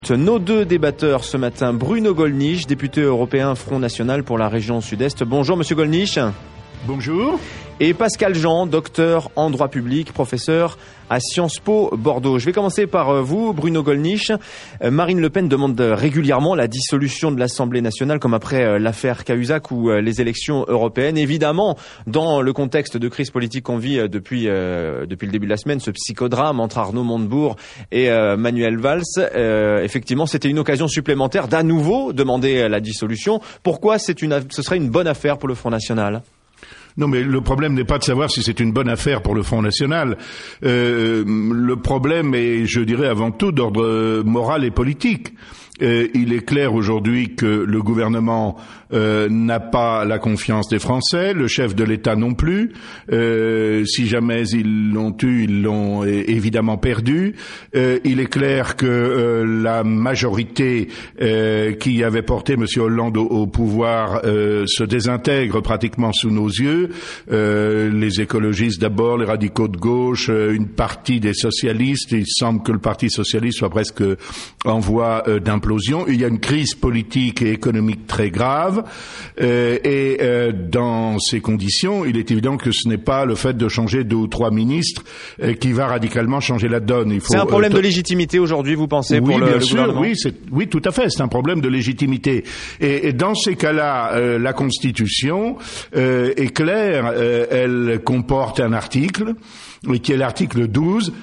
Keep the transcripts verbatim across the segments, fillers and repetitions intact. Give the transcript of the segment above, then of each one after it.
Nos deux débatteurs ce matin, Bruno Gollnisch, député européen Front National pour la région Sud-Est. Bonjour Monsieur Gollnisch. Bonjour. Et Pascal Jean, docteur en droit public, professeur à Sciences Po Bordeaux. Je vais commencer par vous, Bruno Gollnisch. Marine Le Pen demande régulièrement la dissolution de l'Assemblée nationale, comme après l'affaire Cahuzac ou les élections européennes. Évidemment, dans le contexte de crise politique qu'on vit depuis euh, depuis le début de la semaine, ce psychodrame entre Arnaud Montebourg et euh, Manuel Valls, euh, effectivement, c'était une occasion supplémentaire d'à nouveau demander la dissolution. Pourquoi c'est une, ce serait une bonne affaire pour le Front National ? Non, mais le problème n'est pas de savoir si c'est une bonne affaire pour le Front National. Euh, le problème est, je dirais, avant tout d'ordre moral et politique. Euh, il est clair aujourd'hui que le gouvernement euh, n'a pas la confiance des Français, le chef de l'État non plus. Euh, si jamais ils l'ont eu, ils l'ont évidemment perdu. Euh, il est clair que euh, la majorité euh, qui avait porté M. Hollande au, au pouvoir euh, se désintègre pratiquement sous nos yeux. Euh, les écologistes d'abord, les radicaux de gauche, euh, une partie des socialistes. Il semble que le Parti socialiste soit presque en voie euh, d'implosion. Il y a une crise politique et économique très grave euh, et euh, dans ces conditions, il est évident que ce n'est pas le fait de changer deux ou trois ministres euh, qui va radicalement changer la donne. Il faut, c'est un problème euh, de légitimité aujourd'hui, vous pensez, oui, pour le, bien le sûr, gouvernement ? Oui, c'est, oui, tout à fait, c'est un problème de légitimité. Et, et dans ces cas-là, euh, la Constitution euh, est claire, euh, elle comporte un article, qui est l'article douze,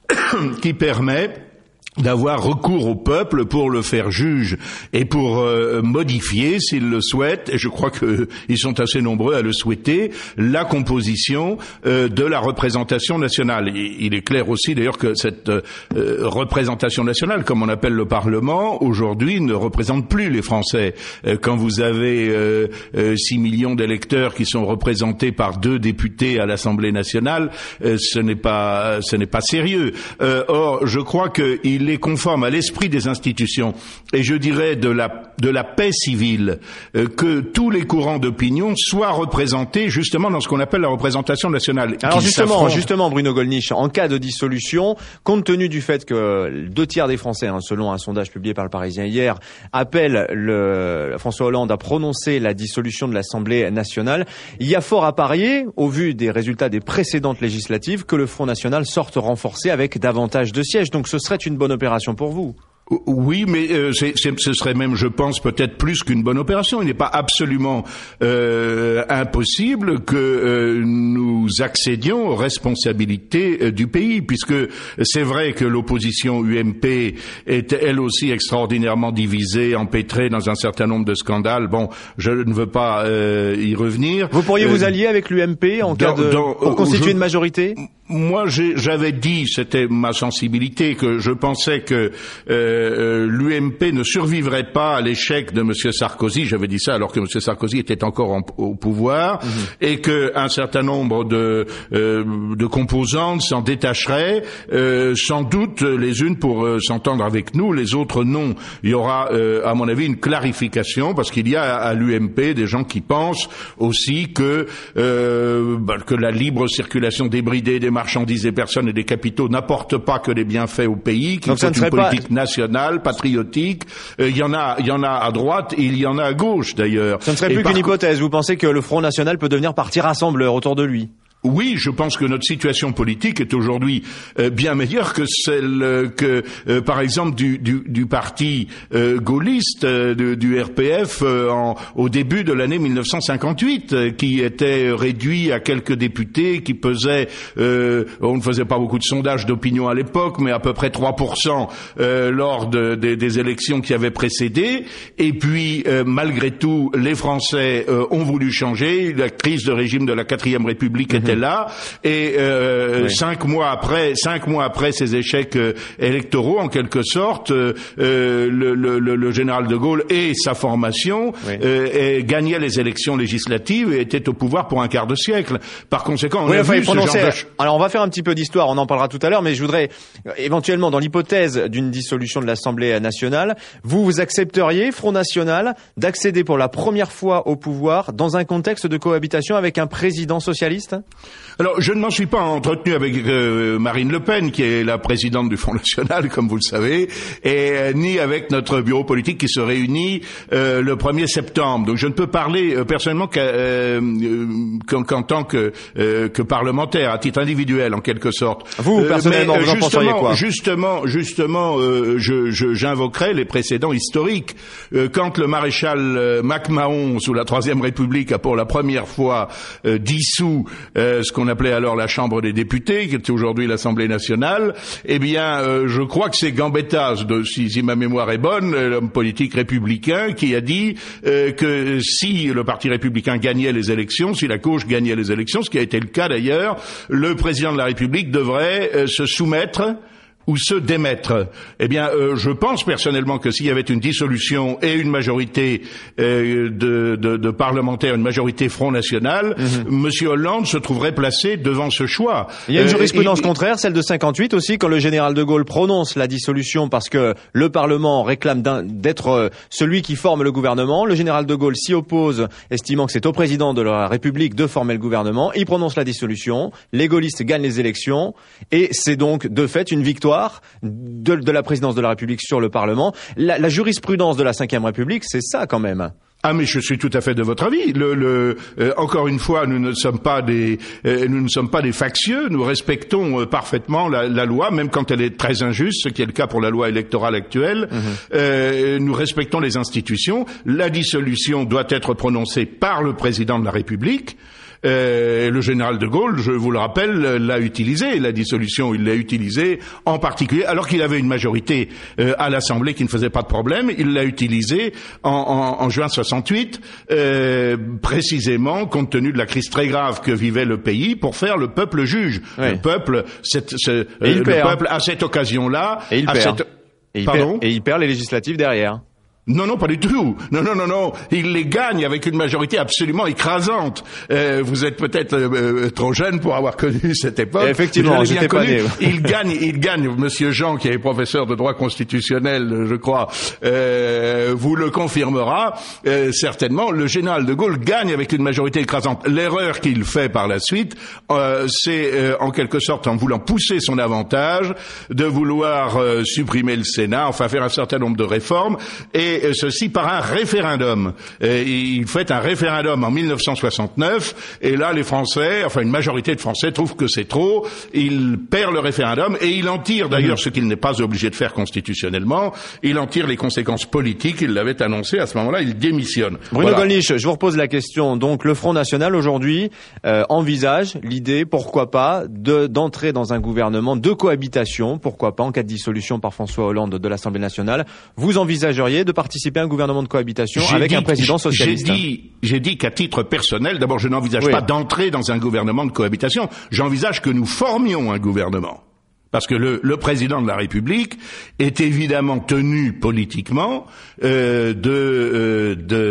qui permet d'avoir recours au peuple pour le faire juge et pour euh, modifier, s'ils le souhaitent, et je crois qu'ils sont assez nombreux à le souhaiter, la composition euh, de la représentation nationale. Et il est clair aussi d'ailleurs que cette euh, représentation nationale, comme on appelle le Parlement, aujourd'hui ne représente plus les Français. Euh, quand vous avez euh, euh, six millions d'électeurs qui sont représentés par deux députés à l'Assemblée nationale, euh, ce n'est pas ce n'est pas sérieux. Euh, or, je crois qu'il est conforme à l'esprit des institutions et je dirais de la de la paix civile euh, que tous les courants d'opinion soient représentés justement dans ce qu'on appelle la représentation nationale. Alors justement, justement, Bruno Gollnisch, en cas de dissolution, compte tenu du fait que deux tiers des Français, hein, selon un sondage publié par le Parisien hier, appellent le, François Hollande à prononcer la dissolution de l'Assemblée nationale, il y a fort à parier, au vu des résultats des précédentes législatives, que le Front National sorte renforcé avec davantage de sièges. Donc ce serait une bonne opération pour vous. Oui, mais euh, c'est, c'est, ce serait même, je pense, peut-être plus qu'une bonne opération. Il n'est pas absolument euh, impossible que euh, nous accédions aux responsabilités euh, du pays, puisque c'est vrai que l'opposition U M P est elle aussi extraordinairement divisée, empêtrée dans un certain nombre de scandales. Bon, je ne veux pas euh, y revenir. Vous pourriez euh, vous allier avec l'U M P en dans, cas de dans, pour constituer je, une majorité ? Moi, j'ai, j'avais dit, c'était ma sensibilité, que je pensais que euh, l'U M P ne survivrait pas à l'échec de M. Sarkozy. J'avais dit ça alors que M. Sarkozy était encore en, au pouvoir, mmh. et que un certain nombre de, euh, de composantes s'en détacheraient, euh, sans doute les unes pour euh, s'entendre avec nous, les autres non. Il y aura, euh, à mon avis, une clarification, parce qu'il y a à, à l'U M P des gens qui pensent aussi que euh, bah, que la libre circulation débridée des marchandises, des personnes et des capitaux n'apporte pas que des bienfaits au pays, qu'il faut une politique pas... nationale, patriotique. Euh, il y en a, il y en a à droite et il y en a à gauche d'ailleurs. Ce ne serait et plus qu'une hypothèse. Vous pensez que le Front National peut devenir parti rassembleur autour de lui ? Oui, je pense que notre situation politique est aujourd'hui euh, bien meilleure que celle euh, que, euh, par exemple, du, du, du parti euh, gaulliste, euh, de, du R P F, euh, en, au début de l'année mille neuf cent cinquante-huit, euh, qui était réduit à quelques députés, qui pesaient, euh, on ne faisait pas beaucoup de sondages d'opinion à l'époque, mais à peu près trois pour cent euh, lors de, de, des élections qui avaient précédé. Et puis, euh, malgré tout, les Français euh, ont voulu changer. La crise de régime de la quatrième République était là, et euh, oui. cinq mois après, cinq mois après ces échecs euh, électoraux, en quelque sorte, euh, le, le, le général de Gaulle et sa formation oui. euh, gagnaient les élections législatives et étaient au pouvoir pour un quart de siècle. Par conséquent, on oui, a enfin, vu ce genre de... Alors, on va faire un petit peu d'histoire, on en parlera tout à l'heure, mais je voudrais éventuellement, dans l'hypothèse d'une dissolution de l'Assemblée nationale, vous vous accepteriez, Front National, d'accéder pour la première fois au pouvoir dans un contexte de cohabitation avec un président socialiste ? Alors, je ne m'en suis pas entretenu avec euh, Marine Le Pen, qui est la présidente du Front National, comme vous le savez, et euh, ni avec notre bureau politique qui se réunit euh, le premier septembre. Donc, je ne peux parler euh, personnellement qu'à, euh, qu'en, qu'en tant que, euh, que parlementaire, à titre individuel, en quelque sorte. Vous, personnellement, euh, mais, vous en penseriez quoi ? Justement, justement, euh, je, je, j'invoquerai les précédents historiques. Euh, quand le maréchal euh, MacMahon, sous la Troisième République, a pour la première fois euh, dissous euh, ce qu'on appelait alors la Chambre des députés, qui est aujourd'hui l'Assemblée nationale, eh bien, euh, je crois que c'est Gambetta, de, si, si ma mémoire est bonne, l'homme politique républicain, qui a dit euh, que si le Parti républicain gagnait les élections, si la gauche gagnait les élections, ce qui a été le cas d'ailleurs, le président de la République devrait euh, se soumettre ou se démettre. Eh bien, euh, je pense personnellement que s'il y avait une dissolution et une majorité euh, de, de, de parlementaires, une majorité Front National, mm-hmm. Monsieur Hollande se trouverait placé devant ce choix. Il y a une jurisprudence euh, contraire, celle de cinquante-huit aussi, quand le général de Gaulle prononce la dissolution parce que le Parlement réclame d'être euh, celui qui forme le gouvernement. Le général de Gaulle s'y oppose, estimant que c'est au président de la République de former le gouvernement. Il prononce la dissolution, les gaullistes gagnent les élections, et c'est donc de fait une victoire De, de la présidence de la République sur le Parlement. La, la jurisprudence de la Cinquième République, c'est ça quand même. Ah, mais je suis tout à fait de votre avis. Le, le, euh, encore une fois, nous ne sommes pas des, euh, nous ne sommes pas des factieux. Nous respectons euh, parfaitement la, la loi, même quand elle est très injuste, ce qui est le cas pour la loi électorale actuelle. Mmh. Euh, nous respectons les institutions. La dissolution doit être prononcée par le président de la République. Euh, le général de Gaulle, je vous le rappelle, l'a utilisé, la dissolution, il l'a utilisée en particulier, alors qu'il avait une majorité euh, à l'Assemblée qui ne faisait pas de problème, il l'a utilisé en, en, en juin soixante-huit, euh, précisément compte tenu de la crise très grave que vivait le pays, pour faire le peuple juge. Oui. Le peuple, cette, ce, euh, le perd. peuple à cette occasion-là, et il à perd. Cette... Et il, Pardon perd, et il perd les législatives derrière. Non, non, pas du tout. Non, non, non, non. Il les gagne avec une majorité absolument écrasante. Euh, vous êtes peut-être euh, trop jeune pour avoir connu cette époque. Et effectivement, je j'étais pas né. Il gagne, il gagne. Monsieur Jean, qui est professeur de droit constitutionnel, je crois, euh, vous le confirmera euh, certainement. Le général de Gaulle gagne avec une majorité écrasante. L'erreur qu'il fait par la suite, euh, c'est euh, en quelque sorte, en voulant pousser son avantage, de vouloir euh, supprimer le Sénat, enfin faire un certain nombre de réformes, et Et ceci par un référendum. Et il fait un référendum en mille neuf cent soixante-neuf, et là les Français, enfin une majorité de Français trouvent que c'est trop, il perd le référendum, et il en tire d'ailleurs ce qu'il n'est pas obligé de faire constitutionnellement, il en tire les conséquences politiques, il l'avait annoncé à ce moment-là, il démissionne. Bruno voilà. Gollnisch, je vous repose la question, donc le Front National aujourd'hui euh, envisage l'idée, pourquoi pas, de, d'entrer dans un gouvernement de cohabitation, pourquoi pas en cas de dissolution par François Hollande de l'Assemblée nationale. Vous envisageriez de participer à un gouvernement de cohabitation j'ai avec dit, un président socialiste? J'ai dit, j'ai dit qu'à titre personnel, d'abord, je n'envisage oui. pas d'entrer dans un gouvernement de cohabitation. J'envisage que nous formions un gouvernement. Parce que le, le président de la République est évidemment tenu politiquement euh, de, euh,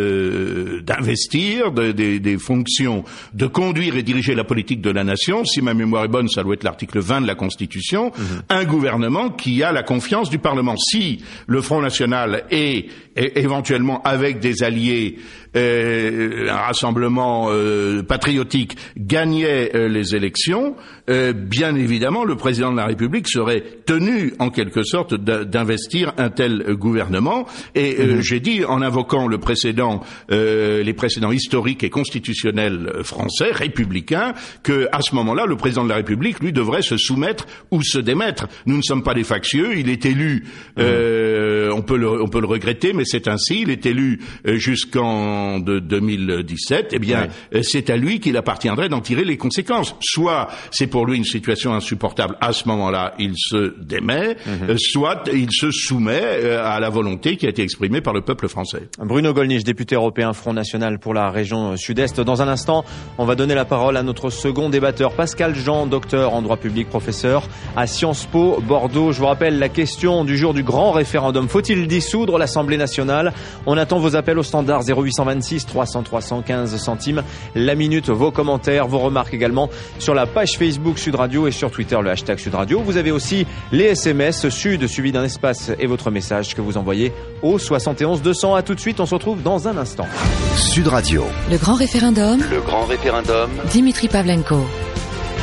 de d'investir de, de, des fonctions, de conduire et diriger la politique de la nation. Si ma mémoire est bonne, ça doit être l'article vingt de la Constitution. Mmh. Un gouvernement qui a la confiance du Parlement. Si le Front National est, est éventuellement avec des alliés, euh, un rassemblement euh, patriotique gagnait euh, les élections, euh, bien évidemment, le président de la République serait tenu, en quelque sorte, d'investir un tel gouvernement. Et euh, mmh. j'ai dit, en invoquant le précédent, euh, les précédents historiques et constitutionnels français, républicains, que à ce moment-là, le président de la République, lui, devrait se soumettre ou se démettre. Nous ne sommes pas des factieux. Il est élu. Mmh. Euh, on peut le, on peut le regretter, mais c'est ainsi. Il est élu jusqu'en de deux mille dix-sept. Eh bien, oui. c'est à lui qu'il appartiendrait d'en tirer les conséquences. Soit c'est pour lui une situation insupportable. À ce moment-là, il se démet, mmh. soit il se soumet à la volonté qui a été exprimée par le peuple français. Bruno Gollnisch, député européen Front National pour la région Sud-Est. Dans un instant, on va donner la parole à notre second débatteur, Pascal Jean, docteur en droit public, professeur à Sciences Po Bordeaux. Je vous rappelle la question du jour du grand référendum. Faut-il dissoudre l'Assemblée nationale? On attend vos appels au standard zéro huit cent vingt-six trois cents trois cent quinze centimes la minute, vos commentaires, vos remarques également sur la page Facebook Sud Radio et sur Twitter le hashtag Sud Radio. Vous avez aussi les S M S Sud suivi d'un espace et votre message que vous envoyez au soixante et onze deux cents. À tout de suite, on se retrouve dans un instant. Sud Radio. Le grand référendum. Le grand référendum. Dimitri Pavlenko.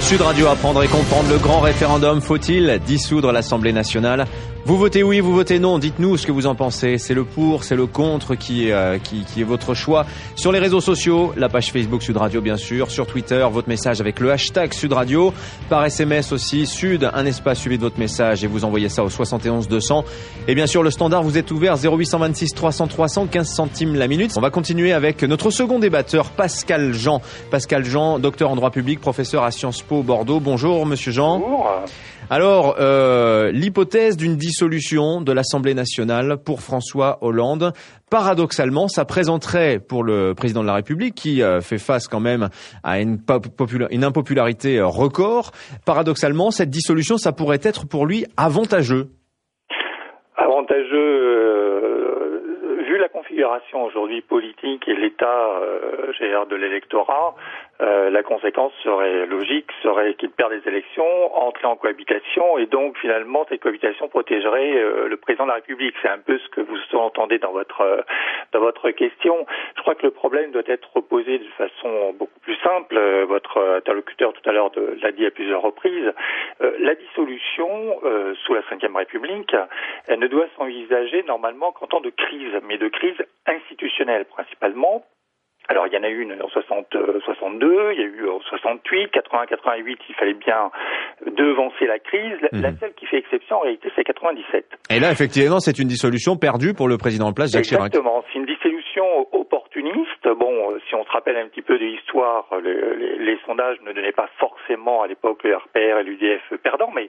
Sud Radio, apprendre et comprendre le grand référendum. Faut-il dissoudre l'Assemblée nationale? Vous votez oui, vous votez non. Dites-nous ce que vous en pensez. C'est le pour, c'est le contre qui, euh, qui, qui est votre choix. Sur les réseaux sociaux, la page Facebook Sud Radio bien sûr. Sur Twitter, votre message avec le hashtag Sud Radio. Par S M S aussi, Sud, un espace suivi de votre message et vous envoyez ça au soixante et onze deux cents. Et bien sûr, le standard, vous êtes ouvert zéro huit cent vingt-six trois cents trois cents, quinze centimes la minute. On va continuer avec notre second débatteur, Pascal Jean. Pascal Jean, docteur en droit public, professeur à Sciences Po Bordeaux. Bonjour, monsieur Jean. Bonjour. Alors, euh, l'hypothèse d'une dissolution de l'Assemblée nationale pour François Hollande, paradoxalement, ça présenterait pour le président de la République, qui euh, fait face quand même à une, popula- une impopularité record, paradoxalement, cette dissolution, ça pourrait être pour lui avantageux. Avantageux, euh, vu la configuration aujourd'hui politique et l'état euh, de l'électorat, Euh, la conséquence serait logique, serait qu'il perd les élections, entrer en cohabitation, et donc finalement cette cohabitation protégerait euh, le président de la République. C'est un peu ce que vous entendez dans votre euh, dans votre question. Je crois que le problème doit être posé de façon beaucoup plus simple. Euh, votre interlocuteur tout à l'heure de, l'a dit à plusieurs reprises. Euh, la dissolution euh, sous la cinquième République, elle ne doit s'envisager normalement qu'en temps de crise, mais de crise institutionnelle principalement. Alors il y en a eu une en soixante, soixante-deux, il y a eu en soixante-huit, quatre-vingts, quatre-vingt-huit, il fallait bien devancer la crise. La, mmh. la seule qui fait exception en réalité, c'est quatre-vingt-dix-sept. Et là, effectivement, c'est une dissolution perdue pour le président en place, Jacques Chirac. Exactement, c'est une dissolution opportuniste. Bon, si on se rappelle un petit peu de l'histoire, les, les, les sondages ne donnaient pas forcément à l'époque le R P R et l'U D F perdant, mais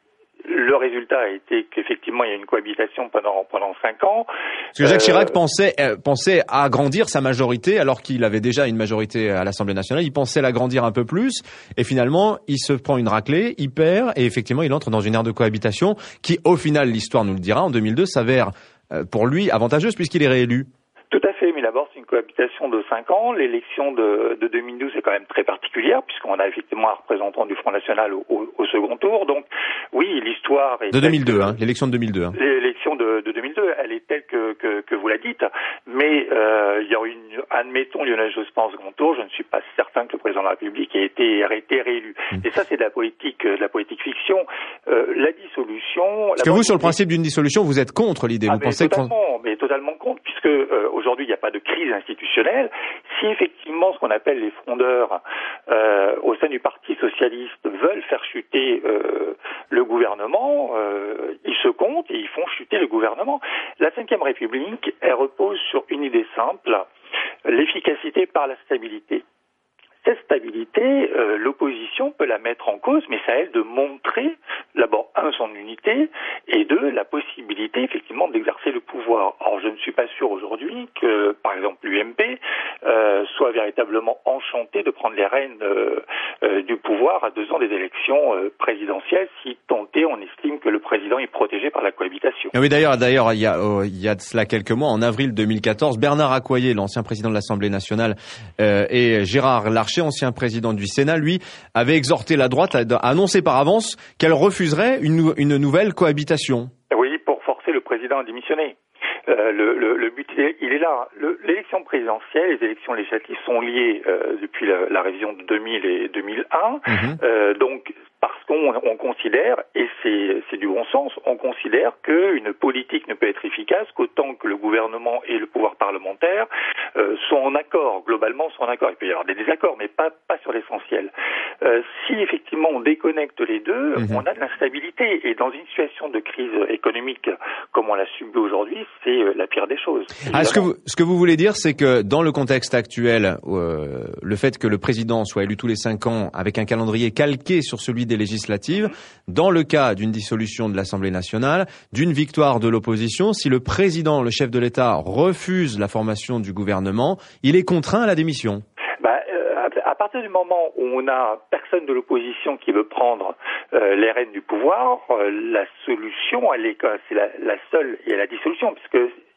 le résultat a été qu'effectivement il y a une cohabitation pendant pendant cinq ans. Parce que Jacques euh... Chirac pensait euh, pensait agrandir sa majorité alors qu'il avait déjà une majorité à l'Assemblée nationale. Il pensait l'agrandir un peu plus et finalement il se prend une raclée, il perd et effectivement il entre dans une ère de cohabitation qui, au final, l'histoire nous le dira, en deux mille deux s'avère euh, pour lui avantageuse puisqu'il est réélu. Tout à fait, mais d'abord c'est une cohabitation de cinq ans. L'élection de, de deux mille douze est quand même très particulière puisqu'on a effectivement un représentant du Front National au, au, au second tour. Donc oui, l'histoire est... De deux mille deux, que, hein, l'élection de deux mille deux. Hein. L'élection de, de deux mille deux, elle est telle que, que, que vous la dites, mais euh, il y a une, admettons Lionel Jospin au second tour, je ne suis pas certain que le président de la République ait été, ait été réélu. Mmh. Et ça c'est de la politique, de la politique fiction. Euh, la dissolution... Parce la que vous, sur le principe d'une dissolution, vous êtes contre l'idée. Ah, vous mais pensez totalement, que... mais totalement contre, puisque euh, aujourd'hui il n'y a pas de crise institutionnelle. Si effectivement ce qu'on appelle les frondeurs euh, au sein du Parti socialiste veulent faire chuter euh, le gouvernement, euh, ils se comptent et ils font chuter le gouvernement. La cinquième République, elle repose sur une idée simple, l'efficacité par la stabilité. Cette stabilité, euh, l'opposition peut la mettre en cause, mais ça aide de montrer, d'abord, un, son unité, et deux, la possibilité, effectivement, d'exercer le pouvoir. Alors, je ne suis pas sûr aujourd'hui que, par exemple, l'U M P euh, soit véritablement enchanté de prendre les rênes euh, euh, du pouvoir à deux ans des élections euh, présidentielles, si tant est, on estime que le président est protégé par la cohabitation. Oui, d'ailleurs, d'ailleurs, il y a, oh, il y a de cela quelques mois, en avril deux mille quatorze, Bernard Accoyer, l'ancien président de l'Assemblée nationale, euh, et Gérard Larcher, ancien président du Sénat, lui, avait exhorté la droite à annoncer par avance qu'elle refuserait une, une nouvelle cohabitation. Oui, pour forcer le président à démissionner. Euh, le, le, le but, il est là. Le, l'élection présidentielle, les élections législatives sont liées euh, depuis la, la révision de deux mille et deux mille un. Mmh. Euh, donc, parce qu'on on considère, et c'est, c'est du bon sens, on considère qu'une politique ne peut être efficace qu'autant que le gouvernement et le pouvoir parlementaire euh, sont en accord, globalement sont en accord. Il peut y avoir des désaccords, mais pas, pas sur l'essentiel. Euh, si effectivement on déconnecte les deux, mmh. on a de l'instabilité. Et dans une situation de crise économique comme on l'a subi aujourd'hui, c'est la pire des choses. Ah, ce que vous, ce que vous voulez dire, c'est que dans le contexte actuel, euh, le fait que le président soit élu tous les cinq ans avec un calendrier calqué sur celui des législatives, dans le cas d'une dissolution de l'Assemblée nationale, d'une victoire de l'opposition, si le président, le chef de l'État, refuse la formation du gouvernement, il est contraint à la démission. Bah, euh, à partir du moment où on a personne de l'opposition qui veut prendre euh, les rênes du pouvoir, euh, la solution, elle est, c'est la, la seule, et la dissolution, puisque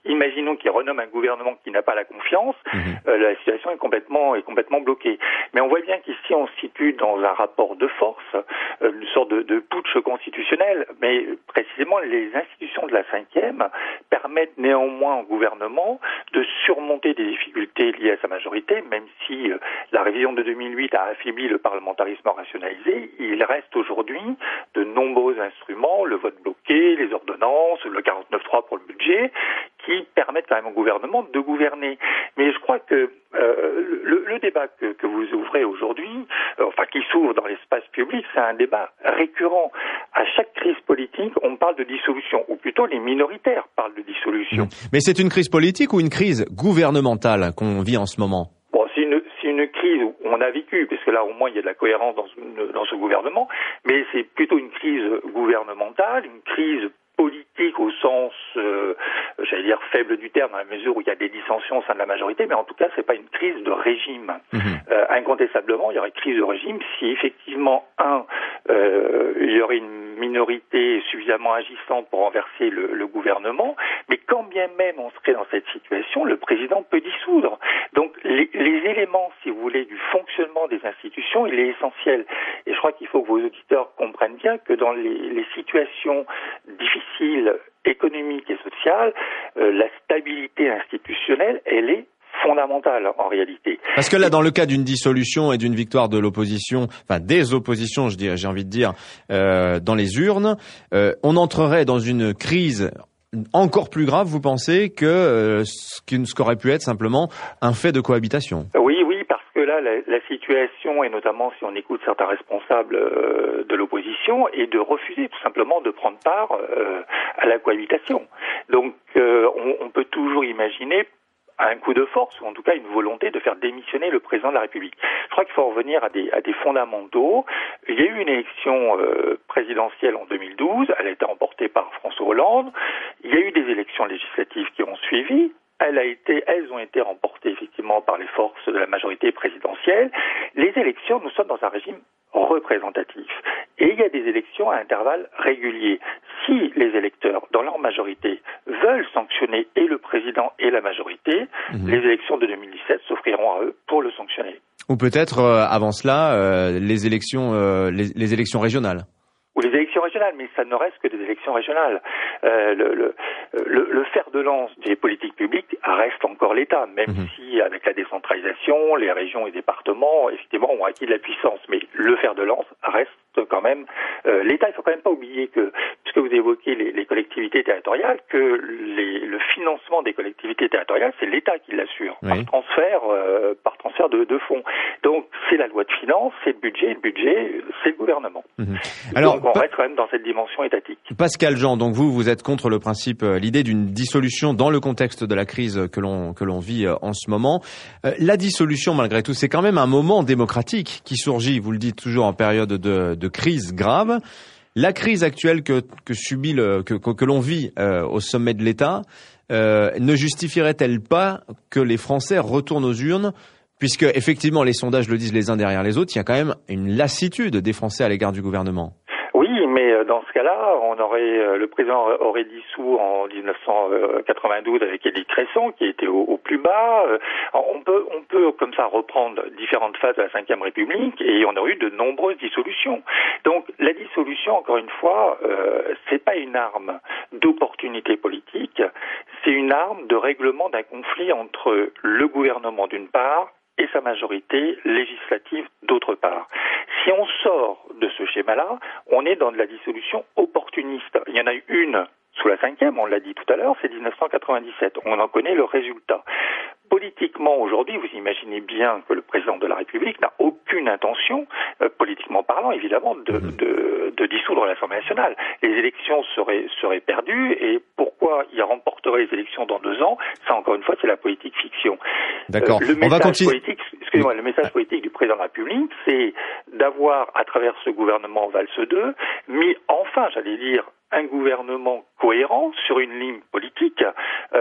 imaginons qu'il renomme un gouvernement qui n'a pas la confiance, mmh. euh, la situation est complètement est complètement bloquée. Mais on voit bien qu'ici on se situe dans un rapport de force, euh, une sorte de, de putsch constitutionnel, mais précisément les institutions de la cinquième permettent néanmoins au gouvernement de surmonter des difficultés liées à sa majorité, même si euh, la révision de deux mille huit a affaibli le parlementarisme rationalisé, il reste aujourd'hui de nombreux instruments, le vote bloqué, les ordonnances, le quarante-neuf trois pour le budget, qui permettent quand même au gouvernement de gouverner. Mais je crois que euh, le, le débat que, que vous ouvrez aujourd'hui, euh, enfin qui s'ouvre dans l'espace public, c'est un débat récurrent. À chaque crise politique, on parle de dissolution, ou plutôt les minoritaires parlent de dissolution. Mmh. Mais c'est une crise politique ou une crise gouvernementale qu'on vit en ce moment ? Bon, c'est une, c'est une crise où on a vécu, parce que là au moins il y a de la cohérence dans ce, dans ce gouvernement, mais c'est plutôt une crise gouvernementale, une crise politique au sens, euh, j'allais dire, faible du terme, dans la mesure où il y a des dissensions au sein de la majorité, mais en tout cas, c'est pas une crise de régime. Mmh. Euh, incontestablement, il y aurait une crise de régime si effectivement, un, euh, il y aurait une minorité suffisamment agissante pour renverser le, le gouvernement, mais quand bien même on serait dans cette situation, le président peut dissoudre. Donc, les, les éléments, si vous voulez, du fonctionnement des institutions, il est essentiel. Et je crois qu'il faut que vos auditeurs comprennent bien que dans les, les situations difficiles, économiques et sociales, euh, la stabilité institutionnelle, elle est fondamentale en réalité. Parce que là, dans le cas d'une dissolution et d'une victoire de l'opposition, enfin des oppositions, je dirais, j'ai envie de dire, euh, dans les urnes, euh, on entrerait dans une crise encore plus grave, vous pensez, que euh, ce qu'aurait pu être simplement un fait de cohabitation? Oui, oui, parce que là, la, la situation, et notamment si on écoute certains responsables euh, de l'opposition, est de refuser tout simplement de prendre part euh, à la cohabitation. Donc, euh, on, on peut toujours imaginer un coup de force, ou en tout cas une volonté de faire démissionner le président de la République. Je crois qu'il faut revenir à des, à des fondamentaux. Il y a eu une élection euh, présidentielle en deux mille douze, elle a été remportée par François Hollande. Il y a eu des élections législatives qui ont suivi. Elle a été, elles ont été remportées effectivement par les forces de la majorité présidentielle. Les élections, nous sommes dans un régime représentatif. Et il y a des élections à intervalles réguliers. Si les électeurs, dans leur majorité, veulent sanctionner et le président et la majorité, mmh. les élections de deux mille dix-sept s'offriront à eux pour le sanctionner. Ou peut-être, euh, avant cela, euh, les élections, euh, les, les élections régionales. Ou les élections régionales, mais ça ne reste que des élections régionales. Euh, le, le, le, le fer de lance des politiques publiques reste encore l'État, même mmh. si avec la décentralisation, les régions et départements, effectivement, ont acquis de la puissance. Mais le fer de lance reste quand même euh, l'État. Il faut quand même pas oublier que, puisque vous évoquez les, les collectivités territoriales, que les, le financement des collectivités territoriales, c'est l'État qui l'assure, oui. par transfert, euh, par transfert de, de fonds. Donc, c'est la loi de finances, c'est le budget, et le budget, c'est le gouvernement. Mmh. Alors, donc, on pa- reste quand même dans cette dimension étatique. Pascal Jean, donc vous, vous êtes contre le principe, euh, l'idée d'une dissolution dans le contexte de la crise que l'on que l'on vit euh, en ce moment. Euh, la dissolution, malgré tout, c'est quand même un moment démocratique qui surgit. Vous le dites toujours en période de, de crise grave. La crise actuelle que que subit le que que, que l'on vit euh, au sommet de l'État euh, ne justifierait-elle pas que les Français retournent aux urnes? Puisque, effectivement, les sondages le disent les uns derrière les autres, il y a quand même une lassitude des Français à l'égard du gouvernement. Oui, mais dans ce cas-là, on aurait le président aurait dissous en dix-neuf cent quatre-vingt-douze avec Élie Cresson, qui était au, au plus bas. On peut, on peut comme ça reprendre différentes phases de la Cinquième République, et on aurait eu de nombreuses dissolutions. Donc, la dissolution, encore une fois, euh, c'est pas une arme d'opportunité politique, c'est une arme de règlement d'un conflit entre le gouvernement d'une part et sa majorité législative d'autre part. Si on sort de ce schéma-là, on est dans de la dissolution opportuniste. Il y en a eu une sous la cinquième, on l'a dit tout à l'heure, c'est dix-neuf cent quatre-vingt-dix-sept. On en connaît le résultat. Politiquement, aujourd'hui, vous imaginez bien que le président de la République n'a aucune intention, euh, politiquement parlant, évidemment, de, de, de dissoudre l'Assemblée nationale. Les élections seraient, seraient perdues, et pourquoi il remporterait les élections dans deux ans, ça, encore une fois, c'est la politique fiction. D'accord. Euh, le On va message continuer. politique, excusez-moi, le message politique du président de la République, c'est d'avoir, à travers ce gouvernement Valse deux, mis enfin, j'allais dire, un gouvernement cohérent sur une ligne politique, euh, en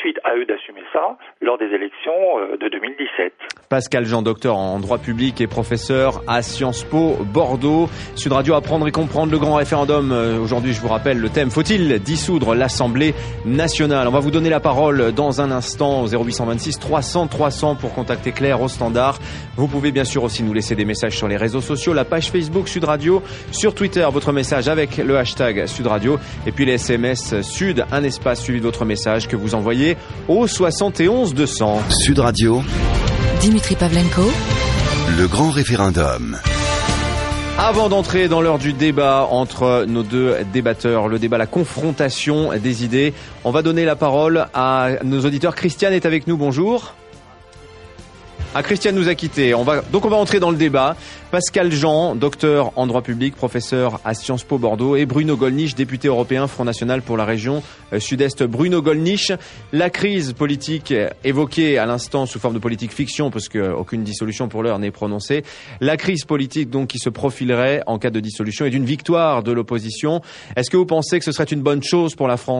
ensuite à eux d'assumer ça lors des élections euh, de deux mille dix-sept. Pascal Jean, docteur en droit public et professeur à Sciences Po Bordeaux. Sud Radio, apprendre et comprendre le grand référendum. Aujourd'hui, je vous rappelle le thème. Faut-il dissoudre l'Assemblée nationale? On va vous donner la parole dans un instant au zéro huit cent vingt-six trois cents trois cents pour contacter Claire au standard. Vous pouvez bien sûr aussi nous laisser des messages sur les réseaux sociaux, la page Facebook Sud Radio, sur Twitter, votre message avec le hashtag Sud Radio et puis les S M S Sud, un espace suivi de votre message que vous envoyez au soixante et onze deux cents. Sud Radio. Dimitri Pavlenko. Le grand référendum. Avant d'entrer dans l'heure du débat entre nos deux débatteurs, le débat, la confrontation des idées, on va donner la parole à nos auditeurs. Christiane est avec nous, bonjour. Ah, Christiane nous a quittés. On va, donc on va entrer dans le débat. Pascal Jean, docteur en droit public, professeur à Sciences Po Bordeaux, et Bruno Gollnisch, député européen Front National pour la région Sud-Est. Bruno Gollnisch, la crise politique évoquée à l'instant sous forme de politique fiction, parce qu'aucune dissolution pour l'heure n'est prononcée, la crise politique donc qui se profilerait en cas de dissolution et d'une victoire de l'opposition. Est-ce que vous pensez que ce serait une bonne chose pour la France ?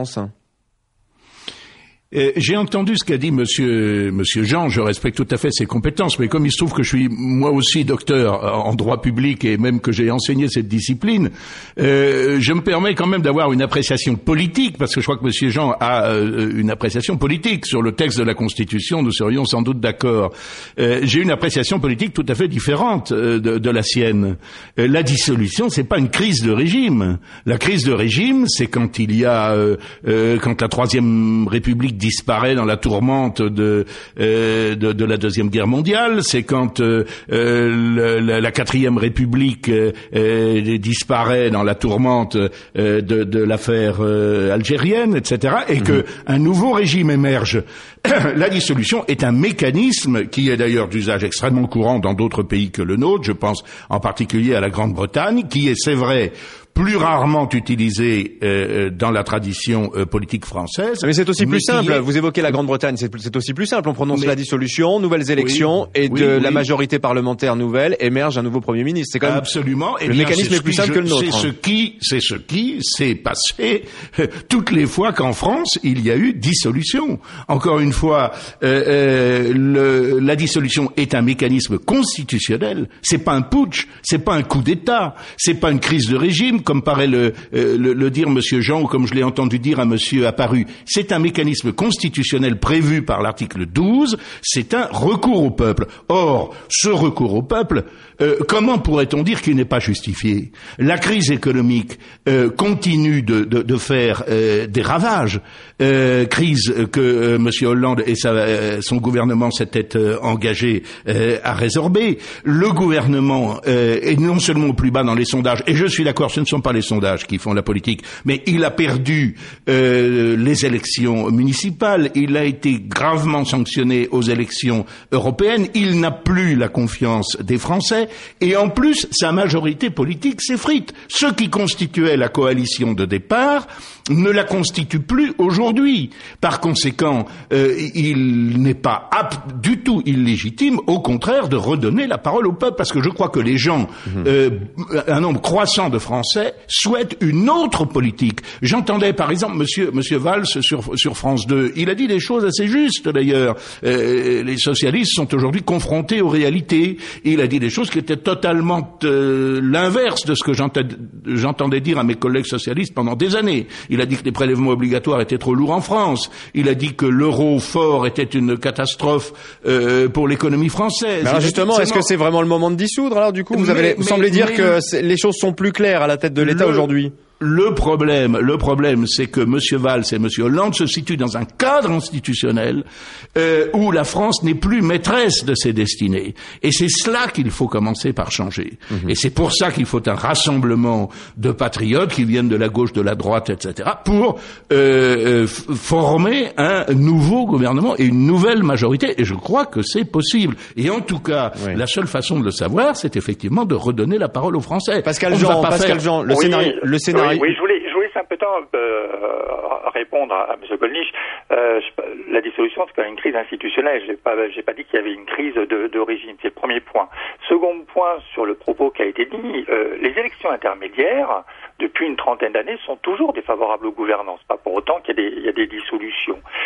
Euh, j'ai entendu ce qu'a dit monsieur, monsieur Jean, je respecte tout à fait ses compétences, mais comme il se trouve que je suis moi aussi docteur en droit public et même que j'ai enseigné cette discipline, euh, je me permets quand même d'avoir une appréciation politique, parce que je crois que monsieur Jean a euh, une appréciation politique sur le texte de la Constitution, nous serions sans doute d'accord. Euh, j'ai une appréciation politique tout à fait différente euh, de, de la sienne. Euh, la dissolution, c'est pas une crise de régime. La crise de régime, c'est quand il y a, euh, euh, quand la Troisième République disparaît dans la tourmente de, euh, de, de la Deuxième Guerre mondiale, c'est quand euh, euh, la, la Quatrième République euh, euh, disparaît dans la tourmente euh, de, de l'affaire euh, algérienne, et cetera, et mmh. que un nouveau régime émerge. La dissolution est un mécanisme qui est d'ailleurs d'usage extrêmement courant dans d'autres pays que le nôtre, je pense en particulier à la Grande-Bretagne, qui est, c'est vrai, plus rarement utilisé euh, dans la tradition euh, politique française. Mais c'est aussi plus simple. Est... Vous évoquez la Grande-Bretagne, c'est, c'est aussi plus simple. On prononce mais... la dissolution, nouvelles élections, oui, et de oui, la oui. majorité parlementaire nouvelle émerge un nouveau Premier ministre. C'est quand même absolument. Le et bien, mécanisme est plus simple je... que le nôtre. C'est ce qui, c'est ce qui s'est passé euh, toutes les fois qu'en France il y a eu dissolution. Encore une fois, euh, euh, le, la dissolution est un mécanisme constitutionnel. C'est pas un putsch, c'est pas un coup d'État, c'est pas une crise de régime, comme paraît le, euh, le, le dire monsieur Jean, ou comme je l'ai entendu dire à monsieur Apparu. C'est un mécanisme constitutionnel prévu par l'article douze, c'est un recours au peuple. Or, ce recours au peuple, euh, comment pourrait-on dire qu'il n'est pas justifié ? La crise économique euh, continue de, de, de faire euh, des ravages, euh, crise que euh, monsieur Hollande et sa, euh, son gouvernement s'étaient euh, engagés euh, à résorber. Le gouvernement euh, est non seulement au plus bas dans les sondages, et je suis d'accord, ce ne sont pas les sondages qui font la politique, mais il a perdu euh, les élections municipales, il a été gravement sanctionné aux élections européennes, il n'a plus la confiance des Français, et en plus, sa majorité politique s'effrite. Ce qui constituait la coalition de départ ne la constitue plus aujourd'hui. Par conséquent, euh, il n'est pas apte du tout illégitime, au contraire, de redonner la parole au peuple, parce que je crois que les gens, mmh. euh, un nombre croissant de Français, souhaitent une autre politique. J'entendais, par exemple, monsieur, monsieur Valls sur, sur France deux. Il a dit des choses assez justes, d'ailleurs. Euh, les socialistes sont aujourd'hui confrontés aux réalités. Il a dit des choses qui étaient totalement euh, l'inverse de ce que j'entendais, j'entendais dire à mes collègues socialistes pendant des années. Il a dit que les prélèvements obligatoires étaient trop lourds en France. Il a dit que l'euro fort était une catastrophe euh, pour l'économie française. Mais alors justement, est-ce que c'est vraiment le moment de dissoudre? Alors du coup, vous, mais, avez, vous mais, semblez dire mais, que les choses sont plus claires à la tête de l'État le, aujourd'hui. Le problème, le problème, c'est que monsieur Valls et monsieur Hollande se situent dans un cadre institutionnel euh, où la France n'est plus maîtresse de ses destinées. Et c'est cela qu'il faut commencer par changer. Mmh. Et c'est pour ça qu'il faut un rassemblement de patriotes qui viennent de la gauche, de la droite, et cetera, pour euh, euh, former un nouveau gouvernement et une nouvelle majorité. Et je crois que c'est possible. Et en tout cas, oui. la seule façon de le savoir, c'est effectivement de redonner la parole aux Français. Pascal Jean, Pascal Jean, le oui, scénario, le scénario. Oui, oui, je voulais, je voulais simplement euh, répondre à, à M. Gollnisch. Euh, la dissolution, c'est quand même une crise institutionnelle. J'ai pas, j'ai pas dit qu'il y avait une crise de, de régime. C'est le premier point. Second point sur le propos qui a été dit, euh, les élections intermédiaires, depuis une trentaine d'années, sont toujours défavorables aux gouvernances. Pas pour autant qu'il y a des, il y a des dissolutions. Quand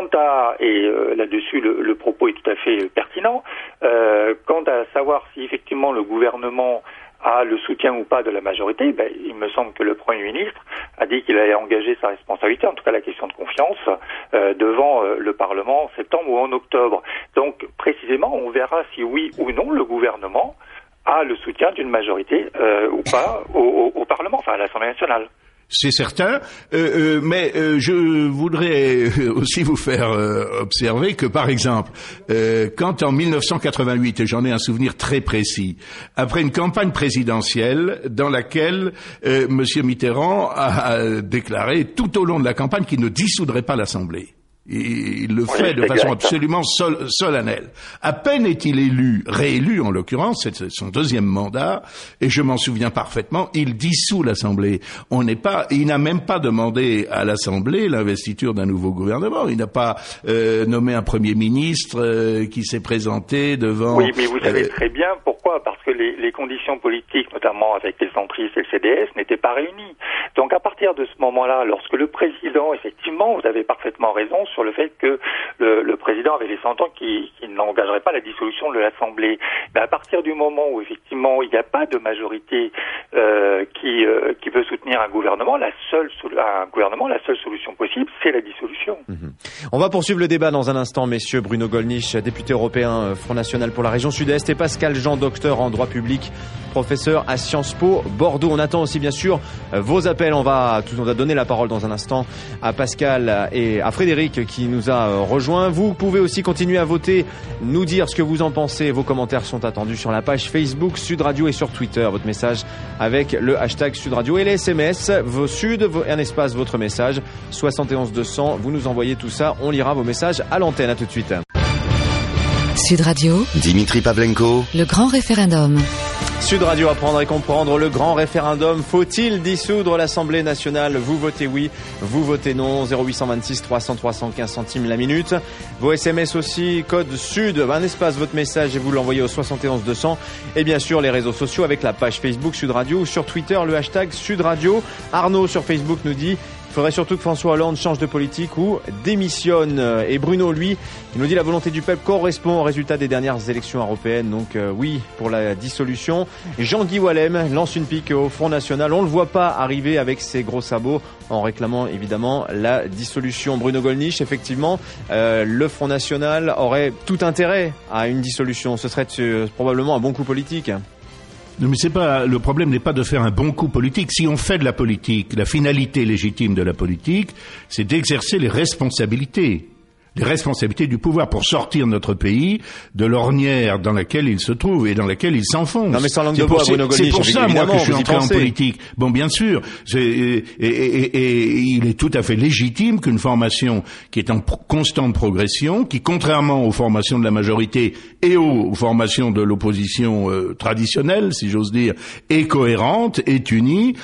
quant à, et euh, là-dessus le, le propos est tout à fait pertinent, euh, quant à savoir si effectivement le gouvernement a le soutien ou pas de la majorité, ben, il me semble que le Premier ministre a dit qu'il allait engager sa responsabilité, en tout cas la question de confiance, euh, devant euh, le Parlement en septembre ou en octobre. Donc précisément, on verra si oui ou non le gouvernement a le soutien d'une majorité euh, ou pas au, au, au Parlement, enfin à l'Assemblée nationale. C'est certain, euh, euh, mais euh, je voudrais aussi vous faire euh, observer que, par exemple, euh, quand en mille neuf cent quatre-vingt-huit, et j'en ai un souvenir très précis, après une campagne présidentielle dans laquelle euh, M. Mitterrand a, a déclaré tout au long de la campagne qu'il ne dissoudrait pas l'Assemblée. Il le fait oui, de façon exact. absolument sol, solennelle. À peine est-il élu, réélu en l'occurrence, c'est son deuxième mandat, et je m'en souviens parfaitement, il dissout l'Assemblée. On n'est pas, il n'a même pas demandé à l'Assemblée l'investiture d'un nouveau gouvernement. Il n'a pas euh, nommé un Premier ministre euh, qui s'est présenté devant... Oui, mais vous savez euh, très bien pourquoi. Parce que les, les conditions politiques, notamment avec les centristes et le C D S, n'étaient pas réunies. Donc à partir de ce moment-là, lorsque le président, effectivement, vous avez parfaitement raison, sur le fait que le, le président avait laissé entendre qu'il, qu'il n'engagerait pas la dissolution de l'Assemblée. Mais à partir du moment où effectivement il n'y a pas de majorité euh, qui euh, qui peut soutenir un gouvernement, la seule un gouvernement, la seule solution possible, c'est la dissolution. Mmh. On va poursuivre le débat dans un instant, messieurs. Bruno Gollnisch, député européen Front National pour la région Sud-Est, et Pascal Jean, docteur en droit public, professeur à Sciences Po Bordeaux. On attend aussi bien sûr vos appels. On va on va donner la parole dans un instant à Pascal et à Frédéric qui nous a rejoint. Vous pouvez aussi continuer à voter, nous dire ce que vous en pensez. Vos commentaires sont attendus sur la page Facebook Sud Radio et sur Twitter. Votre message avec le hashtag Sud Radio et les S M S. Vos Sud, un espace, votre message, soixante et onze deux cents. Vous nous envoyez tout ça. On lira vos messages à l'antenne. À tout de suite. Sud Radio. Dimitri Pavlenko. Le grand référendum. Sud Radio, apprendre et comprendre le grand référendum. Faut-il dissoudre l'Assemblée nationale? Vous votez oui, vous votez non. zéro huit cent vingt-six trois cents trois cent quinze centimes la minute. Vos S M S aussi, code Sud, un espace, votre message et vous l'envoyez au soixante et onze deux cents. Et bien sûr, les réseaux sociaux avec la page Facebook Sud Radio ou sur Twitter, le hashtag Sud Radio. Arnaud sur Facebook nous dit... Il faudrait surtout que François Hollande change de politique ou démissionne. Et Bruno, lui, il nous dit la volonté du peuple correspond au résultat des dernières élections européennes. Donc euh, oui, pour la dissolution. Jean-Guy Wallem lance une pique au Front National. On ne le voit pas arriver avec ses gros sabots en réclamant évidemment la dissolution. Bruno Gollnisch, effectivement, euh, le Front National aurait tout intérêt à une dissolution. Ce serait euh, probablement un bon coup politique. Non, mais c'est pas, le problème n'est pas de faire un bon coup politique. Si on fait de la politique, la finalité légitime de la politique, c'est d'exercer les responsabilités. Les responsabilités du pouvoir pour sortir notre pays de l'ornière dans laquelle il se trouve et dans laquelle il s'enfonce. Non mais sans langue de bois, Bruno Gollnisch, c'est pour ça, moi, que je suis entré en politique. Bon, bien sûr, c'est, et, et, et, et il est tout à fait légitime qu'une formation qui est en pro- constante progression, qui, contrairement aux formations de la majorité et aux formations de l'opposition euh, traditionnelle, si j'ose dire, est cohérente, est unie,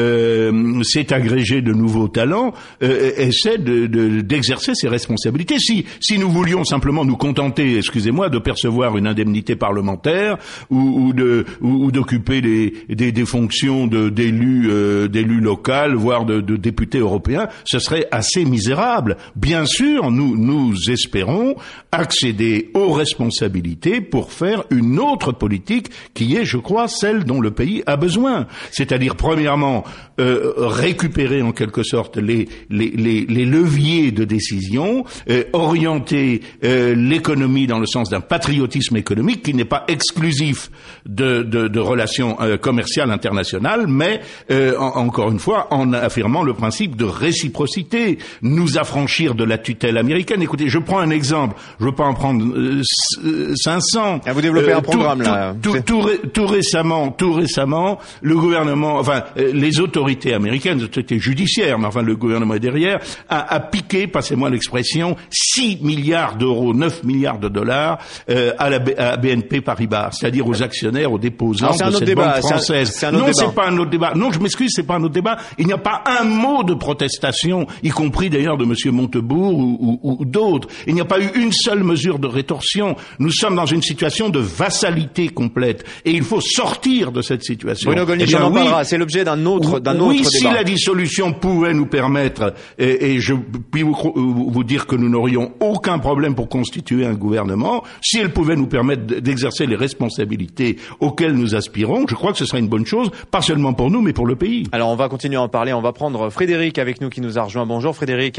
euh, s'est agrégée de nouveaux talents, euh, essaie de, de, d'exercer ses responsabilités. Si, si nous voulions simplement nous contenter, excusez-moi, de percevoir une indemnité parlementaire ou, ou de ou, ou d'occuper des, des, des fonctions de, d'élus euh, d'élus locaux, voire de, de députés européens, ce serait assez misérable. Bien sûr, nous nous espérons accéder aux responsabilités pour faire une autre politique qui est, je crois, celle dont le pays a besoin. C'est-à-dire, premièrement, euh, récupérer en quelque sorte les les les, les leviers de décision. Euh, orienter euh, l'économie dans le sens d'un patriotisme économique qui n'est pas exclusif de, de, de relations euh, commerciales internationales, mais euh, en, encore une fois en affirmant le principe de réciprocité, nous affranchir de la tutelle américaine. Écoutez, je prends un exemple, je veux pas en prendre euh, cinq cents. Ah, vous développez euh, un programme tout, là. Tout, tout, tout, tout récemment, tout récemment, le gouvernement, enfin euh, les autorités américaines, les autorités judiciaires, mais enfin le gouvernement est derrière, a, a piqué, passez-moi l'expression, six milliards d'euros, neuf milliards de dollars euh, à la B- à B N P Paribas, c'est-à-dire aux actionnaires, aux déposants de cette débat. banque française. C'est un, c'est un non, débat. c'est pas un autre débat. Non, je m'excuse, c'est pas un autre débat. Il n'y a pas un mot de protestation, y compris d'ailleurs de Monsieur Montebourg ou, ou, ou d'autres. Il n'y a pas eu une seule mesure de rétorsion. Nous sommes dans une situation de vassalité complète et il faut sortir de cette situation. Bruno Gollnisch, on en parlera. C'est l'objet d'un autre, d'un autre oui, débat. Si la dissolution pouvait nous permettre, et, et je puis vous, vous dire que nous n'aurions n'aurions aucun problème pour constituer un gouvernement. Si elle pouvait nous permettre d'exercer les responsabilités auxquelles nous aspirons, je crois que ce serait une bonne chose, pas seulement pour nous, mais pour le pays. Alors on va continuer à en parler, on va prendre Frédéric avec nous qui nous a rejoint. Bonjour Frédéric.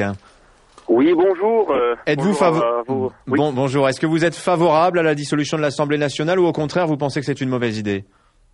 Oui, bonjour. Euh, Êtes-vous favorable oui. bon, Bonjour. Est-ce que vous êtes favorable à la dissolution de l'Assemblée nationale ou au contraire vous pensez que c'est une mauvaise idée?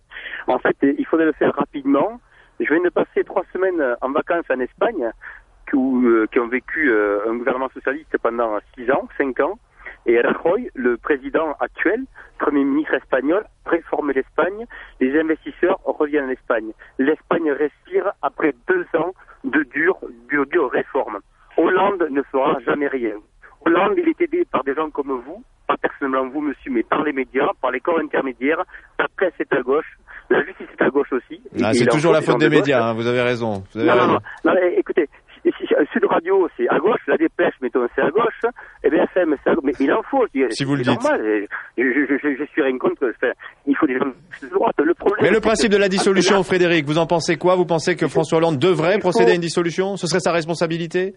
En fait, il faudrait le faire rapidement. Je viens de passer trois semaines en vacances en Espagne, qui, euh, qui ont vécu euh, un gouvernement socialiste pendant six ans, cinq ans. Et Rajoy, le président actuel, Premier ministre espagnol, réforme l'Espagne. Les investisseurs reviennent en Espagne. L'Espagne respire après deux ans de dures, dures, dures réformes. Hollande ne fera jamais rien. Hollande, il est aidé par des gens comme vous, pas personnellement vous, monsieur, mais par les médias, par les corps intermédiaires. La presse est à gauche, la justice est à gauche aussi. Ah, c'est toujours la faute des médias, hein, vous avez raison. Vous avez non, raison. non, non, non, écoutez, Sud Radio, c'est à gauche, La Dépêche, mettons, c'est à gauche, et B F M, c'est à gauche, mais il en faut, je dis, si vous le c'est dites. normal, je, je, je, je suis rien contre, enfin, il faut des gens de droite. Le problème, mais le principe que, de la dissolution, Frédéric, vous en pensez quoi? Vous pensez que François Hollande devrait procéder faut, à une dissolution? Ce serait sa responsabilité?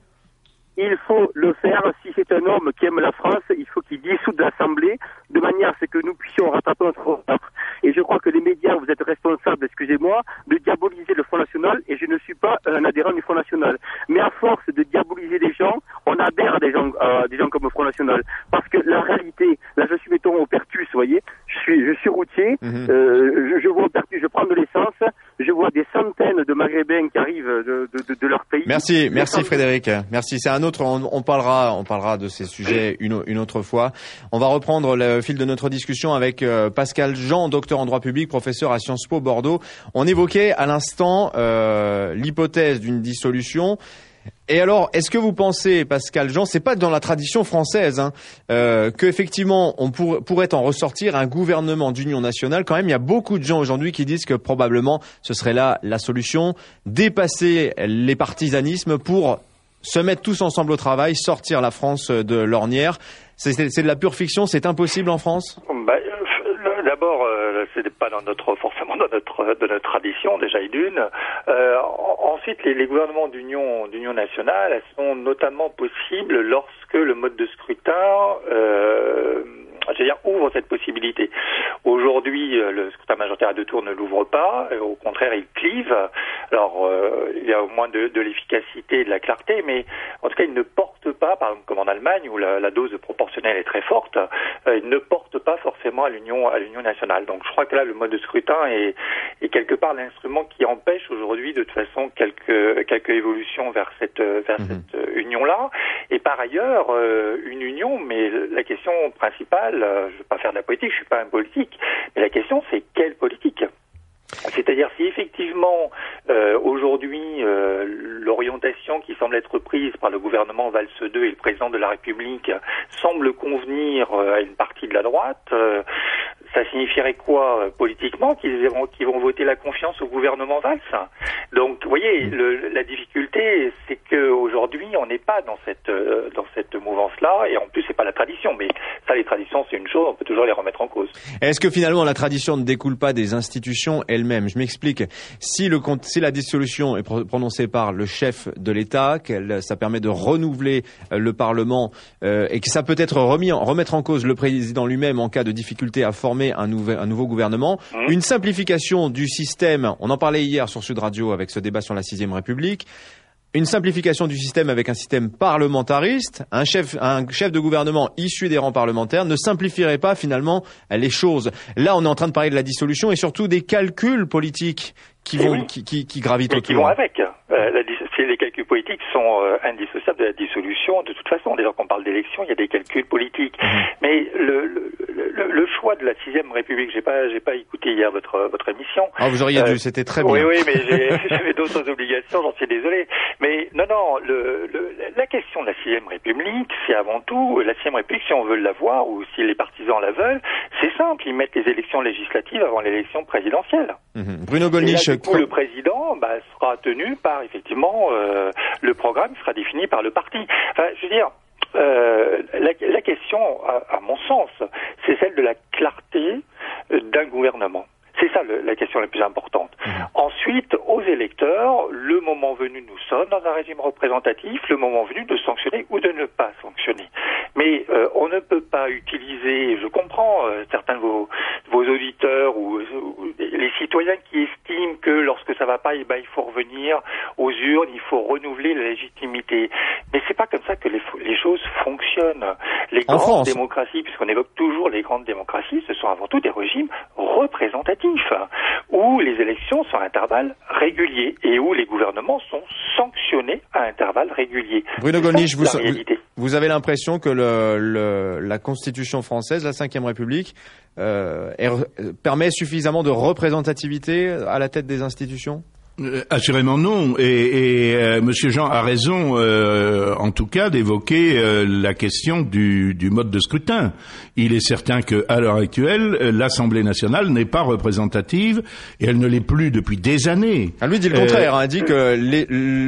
Il faut le faire. Si c'est un homme qui aime la France, il faut qu'il dissoute l'Assemblée de manière à ce que nous puissions rattraper notre retard. Et je crois que les médias, vous êtes responsables, excusez-moi, de diaboliser le Front National, et je ne suis pas un adhérent du Front National. Mais à force de diaboliser les gens, on adhère à des gens, à des gens comme le Front National. Parce que la réalité, là je suis, mettons, au Pertus, vous voyez, je suis, je suis routier, mm-hmm. euh, je, je vois au Pertus, je prends de l'essence, je vois des centaines de Maghrébins qui arrivent de, de, de, de leur pays. Merci, merci Frédéric. Merci. C'est un autre, on, on parlera, on parlera de ces sujets une, une autre fois. On va reprendre le fil de notre discussion avec euh, Pascal Jean, docteur en droit public, professeur à Sciences Po Bordeaux. On évoquait à l'instant euh, l'hypothèse d'une dissolution. Et alors, est-ce que vous pensez, Pascal Jean, c'est pas dans la tradition française, hein, euh, qu'effectivement on pour, pourrait en ressortir un gouvernement d'union nationale? Quand même, il y a beaucoup de gens aujourd'hui qui disent que probablement ce serait là la solution, dépasser les partisanismes pour se mettre tous ensemble au travail, sortir la France de l'ornière. C'est, c'est, c'est de la pure fiction, c'est impossible en France? Bah, euh, d'abord, euh, c'est pas dans notre forcément dans notre de notre tradition déjà et d'une. Euh, ensuite, les, les gouvernements d'union d'union nationale, elles sont notamment possibles lorsque le mode de scrutin euh, je veux dire, ouvre cette possibilité. Aujourd'hui, le scrutin majoritaire à deux tours ne l'ouvre pas, au contraire, il clive. Alors, euh, il y a au moins de, de l'efficacité et de la clarté, mais en tout cas, il ne porte pas, par exemple, comme en Allemagne, où la, la dose proportionnelle est très forte, euh, il ne porte pas forcément à l'union à l'union nationale. Donc, je crois que là, le mode de scrutin est, est quelque part l'instrument qui empêche aujourd'hui, de toute façon, quelques quelques évolutions vers cette vers mmh. cette union-là. Et par ailleurs, euh, une union, mais la question principale, je ne veux pas faire de la politique, je ne suis pas un politique, mais la question c'est quelle politique ? C'est-à-dire si effectivement euh, aujourd'hui euh, l'orientation qui semble être prise par le gouvernement Valls deux et le président de la République semble convenir euh, à une partie de la droite, euh, ça signifierait quoi euh, politiquement qu'ils vont, qu'ils vont voter la confiance au gouvernement Valls. Donc vous voyez, le, la difficulté c'est qu'aujourd'hui on n'est pas dans cette euh, dans cette mouvance-là, et en plus c'est pas la tradition, mais ça les traditions c'est une chose, on peut toujours les remettre en cause. Est-ce que finalement la tradition ne découle pas des institutions elles-mêmes ? Je m'explique. Si, le, si la dissolution est prononcée par le chef de l'État, qu'elle, ça permet de renouveler le Parlement euh, et que ça peut être remis en, remettre en cause le président lui-même en cas de difficulté à former un, nouvel, un nouveau gouvernement, mmh. une simplification du système, on en parlait hier sur Sud Radio avec ce débat sur la sixième République, une simplification du système avec un système parlementariste, un chef, un chef de gouvernement issu des rangs parlementaires ne simplifierait pas finalement les choses. Là, on est en train de parler de la dissolution et surtout des calculs politiques qui vont, oui. qui, qui, qui gravitent Mais autour. Qui vont avec. Euh, la, les calculs politiques sont euh, indissociables de la dissolution. De toute façon, dès lors qu'on parle d'élection, il y a des calculs politiques. Mmh. Mais le, le, le, le choix de la sixième République, j'ai pas, j'ai pas écouté hier votre votre émission. Ah, vous auriez euh, dû, c'était très bien. Oui, oui, mais j'ai, j'avais d'autres obligations, j'en suis désolé. Mais non, non, le, le, la question de la sixième République, c'est avant tout la sixième République, si on veut l'avoir ou si les partisans la veulent, c'est simple, ils mettent les élections législatives avant l'élection présidentielle. Mmh. Bruno Gollnisch. Du coup, le président bah, sera tenu par effectivement euh, le programme sera défini par le parti. Enfin, je veux dire, euh, la, la question, à, à mon sens, c'est celle de la clarté d'un gouvernement. C'est ça le, la question la plus importante. Mmh. Ensuite, aux électeurs, le moment venu, nous sommes dans un régime représentatif, le moment venu de sanctionner ou de ne pas sanctionner. Mais euh, on ne peut pas utiliser, je comprends euh, certains de vos, vos auditeurs ou, ou les citoyens qui estiment que lorsque ça va pas, eh ben, il faut revenir aux urnes, il faut renouveler la légitimité. Mais c'est pas comme ça que les, les choses fonctionnent. Les en grandes France. démocraties, puisqu'on évoque toujours les grandes démocraties, ce sont avant tout des régimes représentatifs, où les élections sont à intervalles réguliers et où les gouvernements sont sanctionnés à intervalles réguliers. Bruno Gollnisch, vous, vous, vous avez l'impression que le, le, la Constitution française, la cinquième République, euh, est, permet suffisamment de représentativité à la tête des institutions ? Euh, assurément non, et, et euh, Monsieur Jean a raison, euh, en tout cas, d'évoquer euh, la question du, du mode de scrutin. Il est certain que, à l'heure actuelle, l'Assemblée nationale n'est pas représentative, et elle ne l'est plus depuis des années. Ah, lui dit le contraire, euh, hein, dit que les,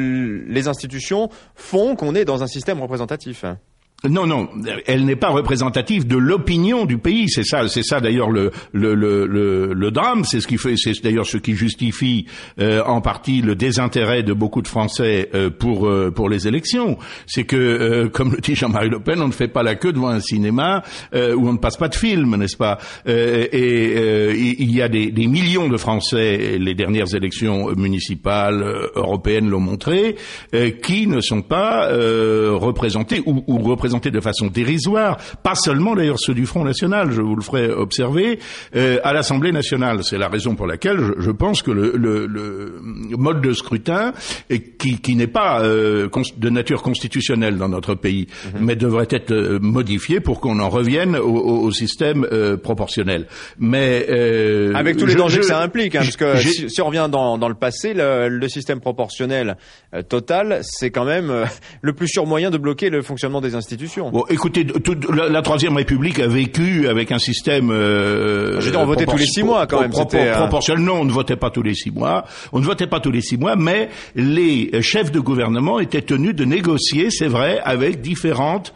les institutions font qu'on est dans un système représentatif. Non, non, elle n'est pas représentative de l'opinion du pays. C'est ça, c'est ça d'ailleurs le le le le, le drame. C'est ce qui fait, c'est d'ailleurs ce qui justifie euh, en partie le désintérêt de beaucoup de Français euh, pour euh, pour les élections. C'est que, euh, comme le dit Jean-Marie Le Pen, on ne fait pas la queue devant un cinéma euh, où on ne passe pas de film, n'est-ce pas? euh, Et euh, il y a des, des millions de Français. Les dernières élections municipales, euh, européennes l'ont montré, euh, qui ne sont pas euh, représentés ou, ou représentés de façon dérisoire, pas seulement d'ailleurs ceux du Front National, je vous le ferai observer, euh, à l'Assemblée nationale. C'est la raison pour laquelle je, je pense que le, le, le mode de scrutin, qui, qui n'est pas euh, de nature constitutionnelle dans notre pays, mmh. mais devrait être euh, modifié pour qu'on en revienne au, au, au système euh, proportionnel. Mais euh, avec tous les je, dangers je, que ça implique, hein, parce que si, si on revient dans, dans le passé, le, le système proportionnel euh, total, c'est quand même euh, le plus sûr moyen de bloquer le fonctionnement des institutions. Bon, écoutez, toute, la, la Troisième République a vécu avec un système. Euh, Je veux dire, on votait tous les six mois quand même. Pro, pro, proportionnel. Non, on ne votait pas tous les six mois. On ne votait pas tous les six mois, mais les chefs de gouvernement étaient tenus de négocier, c'est vrai, avec différentes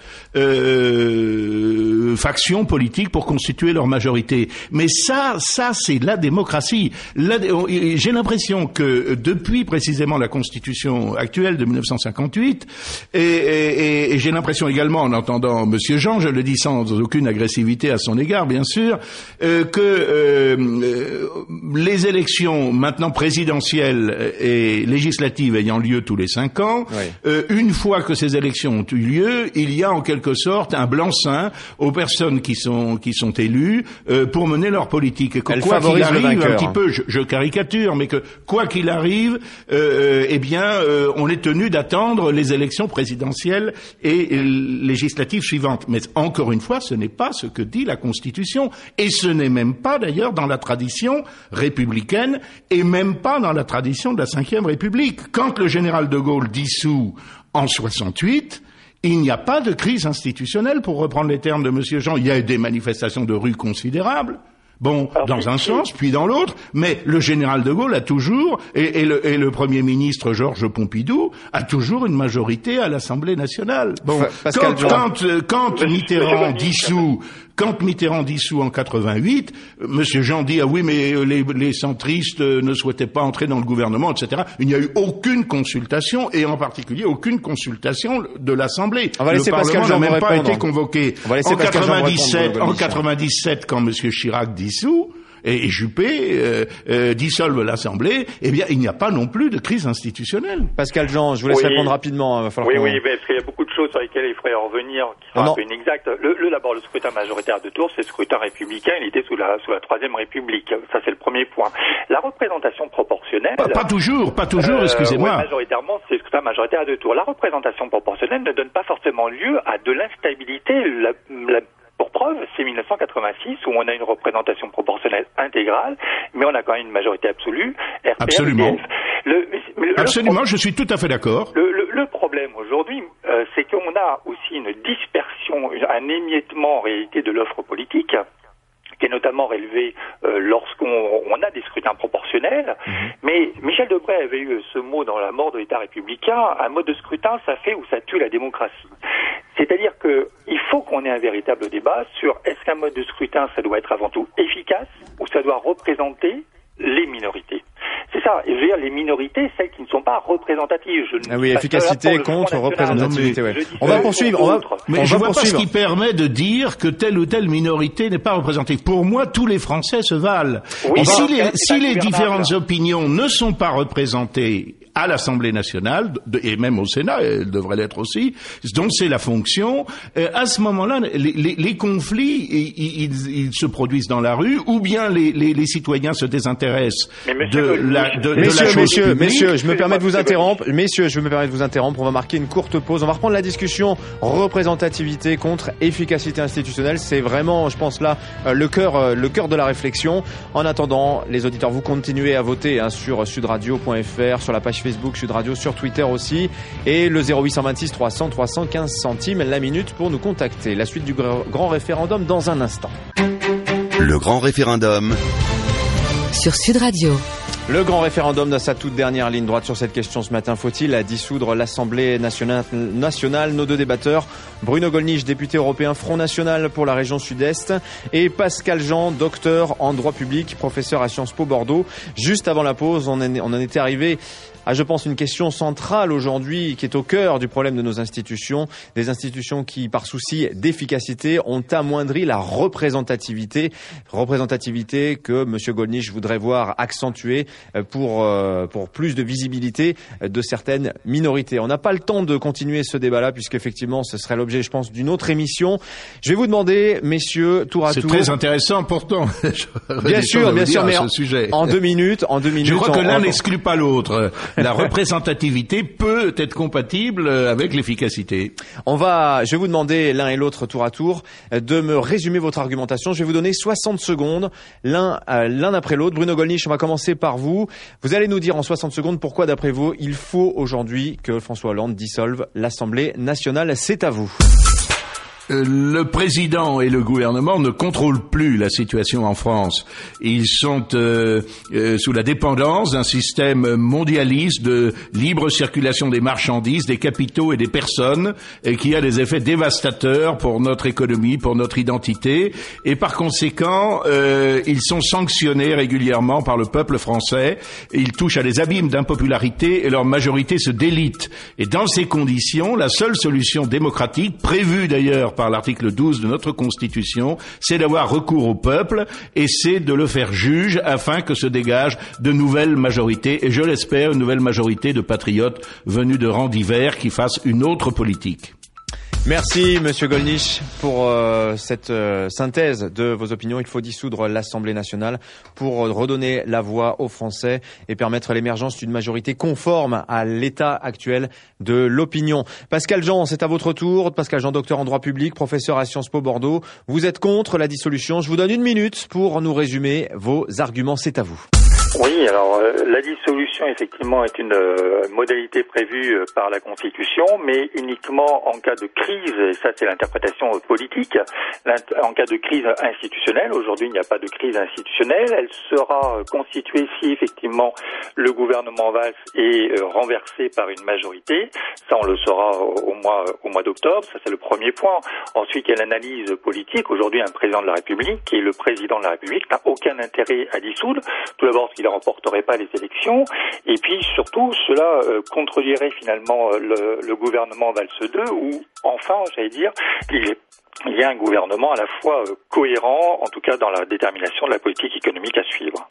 euh, factions politiques pour constituer leur majorité. Mais ça, ça, c'est la démocratie. La, j'ai l'impression que depuis précisément la Constitution actuelle de mille neuf cent cinquante-huit, et, et, et j'ai l'impression également, en entendant Monsieur Jean, je le dis sans aucune agressivité à son égard, bien sûr, euh, que euh, euh, les élections maintenant présidentielles et législatives ayant lieu tous les cinq ans, oui. euh, une fois que ces élections ont eu lieu, il y a en quelque sorte un blanc-seing aux personnes qui sont qui sont élues euh, pour mener leur politique. Et que Elle quoi qu'il arrive, un petit peu, je, je caricature, mais que quoi qu'il arrive, euh, eh bien, euh, on est tenu d'attendre les élections présidentielles et, et législatives suivantes. Mais encore une fois, ce n'est pas ce que dit la Constitution, et ce n'est même pas d'ailleurs dans la tradition républicaine, et même pas dans la tradition de la cinquième République. Quand le général de Gaulle dissout en soixante-huit, il n'y a pas de crise institutionnelle, pour reprendre les termes de Monsieur Jean. Il y a eu des manifestations de rue considérables. Bon, alors, dans un sens, puis dans l'autre, mais le général de Gaulle a toujours, et, et, le, et le Premier ministre Georges Pompidou a toujours une majorité à l'Assemblée nationale. Bon, Pascal quand, quand, quand Mitterrand dissout, quand Mitterrand dissout en quatre-vingt-huit, Monsieur Jean dit, ah oui, mais les, les centristes ne souhaitaient pas entrer dans le gouvernement, et cetera. Il n'y a eu aucune consultation, et en particulier aucune consultation de l'Assemblée. On va laisser le Pascal Parlement n'a même répondre. pas été convoqué. En quatre-vingt-dix-sept, en quatre-vingt-dix-sept, quand Monsieur Chirac dissout, et, et Juppé euh, euh, dissolve l'Assemblée, eh bien, il n'y a pas non plus de crise institutionnelle. Pascal Jean, je vous laisse oui. répondre rapidement. Il va oui, oui, parce qu'il y a beaucoup de choses sur lesquelles il faudrait revenir, qui sont non. un peu inexactes. Le, le, d'abord, le scrutin majoritaire de tour, c'est le scrutin républicain, il était sous la, sous la Troisième République. Ça, c'est le premier point. La représentation proportionnelle... Pas, pas toujours, pas toujours, euh, excusez-moi. Ouais, majoritairement, c'est le scrutin majoritaire à deux tours. La représentation proportionnelle ne donne pas forcément lieu à de l'instabilité. La, la, Pour preuve, c'est mille neuf cent quatre-vingt-six où on a une représentation proportionnelle intégrale, mais on a quand même une majorité absolue. R P R, Absolument. Le, le, Absolument, le, je suis tout à fait d'accord. Le, le, le problème aujourd'hui, euh, c'est qu'on a aussi une dispersion, un émiettement en réalité de l'offre politique, qui est notamment relevé euh, lorsqu'on on a des scrutins proportionnels. Mmh. Mais Michel Debré avait eu ce mot dans La mort de l'État républicain, un mode de scrutin, ça fait ou ça tue la démocratie. C'est-à-dire que il faut qu'on ait un véritable débat sur est-ce qu'un mode de scrutin, ça doit être avant tout efficace ou ça doit représenter les minorités. C'est ça. Et je veux dire, les minorités, celles qui ne sont pas représentatives. Je ah oui, efficacité contre représentativité. Ouais. On va poursuivre. On va, mais on je va vois poursuivre. pas ce qui permet de dire que telle ou telle minorité n'est pas représentée. Pour moi, tous les Français se valent. Oui, et bah, si les, si les gouvernable. différentes opinions ne sont pas représentées à l'Assemblée nationale, et même au Sénat, elle devrait l'être aussi, dont c'est la fonction, euh, à ce moment-là, les, les, les conflits, ils, ils, ils se produisent dans la rue, ou bien les, les, les citoyens se désintéressent de la, de, messieurs, de la chose messieurs, publique. messieurs, je me permets de vous interrompre. Messieurs, je me permets de vous interrompre. On va marquer une courte pause. On va reprendre la discussion représentativité contre efficacité institutionnelle. C'est vraiment, je pense là, le cœur, le cœur de la réflexion. En attendant, les auditeurs, vous continuez à voter hein, sur sudradio point f r, sur la page Facebook Sud Radio, sur Twitter aussi, et le zéro huit cent vingt-six trois cents trois cent quinze centimes la minute pour nous contacter. La suite du grand référendum dans un instant. Le grand référendum sur Sud Radio. Le grand référendum dans sa toute dernière ligne droite sur cette question ce matin. Faut-il dissoudre l'Assemblée nationale, nationale Nos deux débatteurs, Bruno Gollnisch, député européen Front National pour la région Sud-Est, et Pascal Jean, docteur en droit public, professeur à Sciences Po Bordeaux. Juste avant la pause, on en, on en était arrivé à, je pense, une question centrale aujourd'hui qui est au cœur du problème de nos institutions. Des institutions qui, par souci d'efficacité, ont amoindri la représentativité. Représentativité que M. Gollnisch voudrait voir accentuée pour, euh, pour plus de visibilité de certaines minorités. On n'a pas le temps de continuer ce débat-là puisqu'effectivement, ce serait l'objet, je pense, d'une autre émission. Je vais vous demander, messieurs, tour à C'est tour. C'est très intéressant pourtant. Bien sûr, bien sûr, mais en, sujet. en deux minutes, en deux minutes. Je crois que l'un en... n'exclut pas l'autre. La représentativité peut être compatible avec l'efficacité. On va, je vais vous demander l'un et l'autre tour à tour de me résumer votre argumentation. Je vais vous donner soixante secondes, l'un, euh, l'un après l'autre. Bruno Gollnisch, on va commencer par vous. Vous allez nous dire en soixante secondes pourquoi, d'après vous, il faut aujourd'hui que François Hollande dissolve l'Assemblée nationale. C'est à vous. Le président et le gouvernement ne contrôlent plus la situation en France. Ils sont euh, euh, sous la dépendance d'un système mondialiste de libre circulation des marchandises, des capitaux et des personnes, et qui a des effets dévastateurs pour notre économie, pour notre identité. Et par conséquent, euh, ils sont sanctionnés régulièrement par le peuple français. Ils touchent à des abîmes d'impopularité et leur majorité se délite. Et dans ces conditions, la seule solution démocratique, prévue d'ailleurs par l'article douze de notre Constitution, c'est d'avoir recours au peuple et c'est de le faire juge afin que se dégagent de nouvelles majorités, et je l'espère, une nouvelle majorité de patriotes venus de rangs divers qui fassent une autre politique. Merci Monsieur Gollnisch pour euh, cette euh, synthèse de vos opinions. Il faut dissoudre l'Assemblée nationale pour euh, redonner la voix aux Français et permettre l'émergence d'une majorité conforme à l'état actuel de l'opinion. Pascal Jean, c'est à votre tour. Pascal Jean, docteur en droit public, professeur à Sciences Po Bordeaux. Vous êtes contre la dissolution. Je vous donne une minute pour nous résumer vos arguments. C'est à vous. Oui, alors euh, la dissolution effectivement est une euh, modalité prévue euh, par la Constitution, mais uniquement en cas de crise, et ça c'est l'interprétation euh, politique, en cas de crise institutionnelle. Aujourd'hui il n'y a pas de crise institutionnelle, elle sera euh, constituée si effectivement le gouvernement Valls est euh, renversé par une majorité. Ça on le saura au, au mois, au mois d'octobre, ça c'est le premier point. Ensuite il y a l'analyse politique. Aujourd'hui un président de la République, qui est le président de la République, n'a aucun intérêt à dissoudre. Tout d'abord, il ne remporterait pas les élections, et puis surtout cela euh, contredirait finalement euh, le, le gouvernement Valls deux, où enfin, j'allais dire, il, il y a un gouvernement à la fois euh, cohérent, en tout cas dans la détermination de la politique économique à suivre.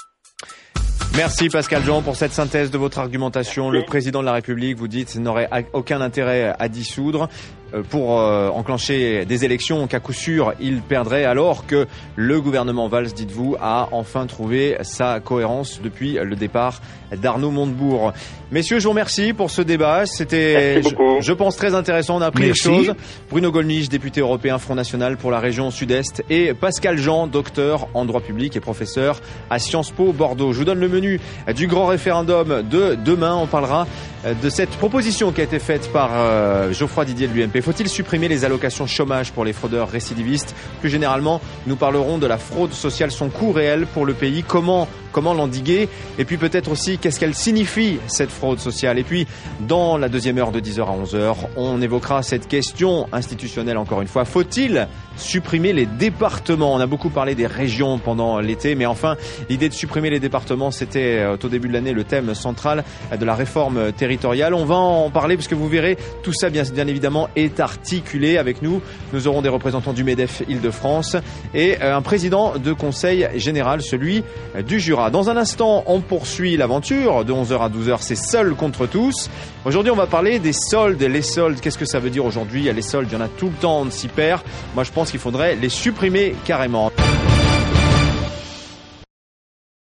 Merci Pascal Jean pour cette synthèse de votre argumentation. Merci. Le président de la République, vous dites, n'aurait aucun intérêt à dissoudre pour euh, enclencher des élections qu'à coup sûr il perdrait, alors que le gouvernement Valls, dites-vous, a enfin trouvé sa cohérence depuis le départ d'Arnaud Montebourg. Messieurs, je vous remercie pour ce débat. C'était, je, je pense, très intéressant. On a appris Merci. des choses. Bruno Gollnisch, député européen Front National pour la région Sud-Est, et Pascal Jean, docteur en droit public et professeur à Sciences Po Bordeaux. Je vous donne le menu du grand référendum de demain. On parlera de cette proposition qui a été faite par euh, Geoffroy Didier de l'U M P. Faut-il supprimer les allocations chômage pour les fraudeurs récidivistes? Plus généralement, nous parlerons de la fraude sociale, son coût réel pour le pays, comment comment l'endiguer, et puis peut-être aussi qu'est-ce qu'elle signifie, cette fraude sociale. Et puis, dans la deuxième heure de dix heures à onze heures, on évoquera cette question institutionnelle encore une fois. Faut-il supprimer les départements. On a beaucoup parlé des régions pendant l'été, mais enfin, l'idée de supprimer les départements, c'était au début de l'année le thème central de la réforme territoriale. On va en parler parce que vous verrez, tout ça bien, bien évidemment est articulé. Avec nous, nous aurons des représentants du MEDEF Île-de-France et un président de conseil général, celui du Jura. Dans un instant, on poursuit l'aventure de onze heures à douze heures, c'est seul contre tous. Aujourd'hui, on va parler des soldes. Les soldes, qu'est-ce que ça veut dire aujourd'hui? Les soldes, il y en a tout le temps, on s'y perd. Moi, je pense qu'il faudrait les supprimer carrément.